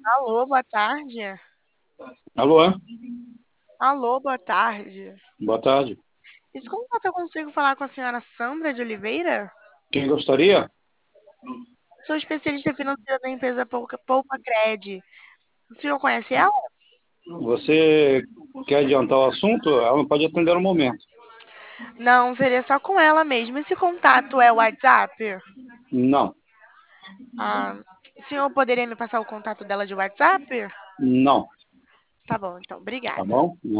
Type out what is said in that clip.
Alô, boa tarde. Alô, Alô, boa tarde. boa tarde. Desculpa, eu consigo falar com a senhora Sandra de Oliveira? Quem gostaria? Sou especialista financeira da empresa Poupa Cred. O senhor conhece ela? Você quer adiantar o assunto? Ela não pode atender no momento. Não, seria só com ela mesmo. Esse contato é o WhatsApp? Não, Ah, o senhor poderia me passar o contato dela de WhatsApp? não, Tá bom, então, tá obrigada. bom?